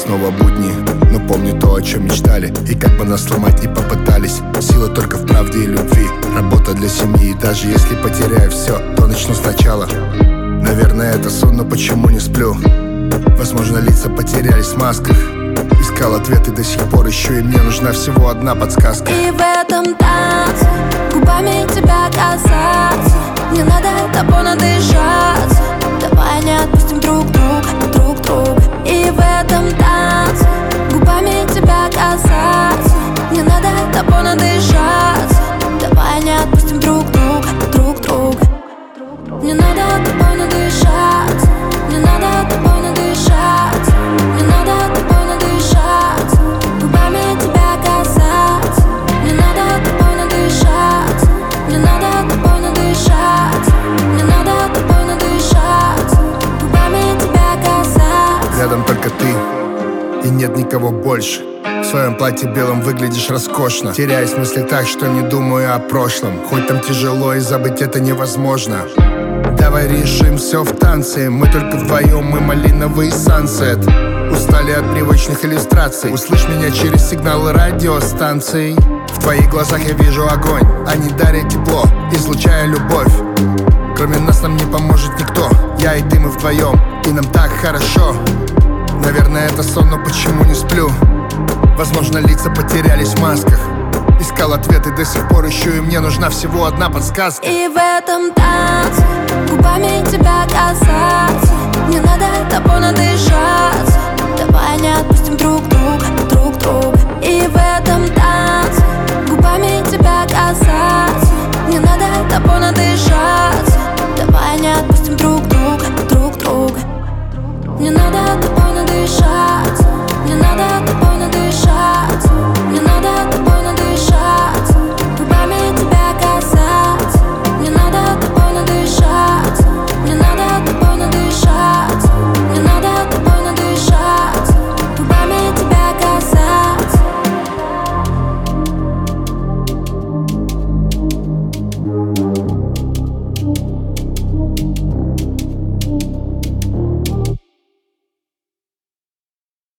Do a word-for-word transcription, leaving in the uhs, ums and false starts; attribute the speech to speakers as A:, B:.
A: снова будни, но помню то, о чем мечтали. И как бы нас сломать не попытались, сила только в правде и любви. Работа для семьи, даже если потеряю все, то начну сначала. Наверное, это сон, но почему не сплю? Возможно, лица потерялись в масках. Искал ответы, до сих пор ищу, и мне нужна всего одна подсказка.
B: И в этом танце губами тебя касаться, не надо тобой надышаться. Давай не отпустим друг друга, друг друга. И в этом танце губами тебя касаться, не надо тобой надышаться. Давай не отпустим друг друга, друг друга. Не надо тобой надышаться, не надо тобой надышаться, не надо тобой надышаться. Губами тебя касаться, не надо тобой надышаться, не надо тобой надышаться, не надо тобой надышаться. Губами тебя касаться.
A: Рядом только ты, и нет никого больше. В своем платье белом выглядишь роскошно. Теряюсь в мысли так, что не думаю о прошлом. Хоть там тяжело, и забыть это невозможно. Давай решим все в танце. Мы только вдвоем, мы малиновый сансет. Устали от привычных иллюстраций. Услышь меня через сигналы радиостанций. В твоих глазах я вижу огонь. Они дарят тепло, излучая любовь. Кроме нас нам не поможет никто. Я и ты, мы вдвоем, и нам так хорошо. Наверное, это сон, но почему не сплю? Возможно, лица потерялись в масках. Искал ответы, до сих пор ищу, и мне нужна всего одна подсказка.
B: И в этом танце губами тебя касаться, не надо тобой надышаться. Давай не отпустим друг друга, друг друга. И в этом танце губами тебя касаться, не надо тобой надышаться. Давай не отпустим друг друга, друг друга. Не надо тобой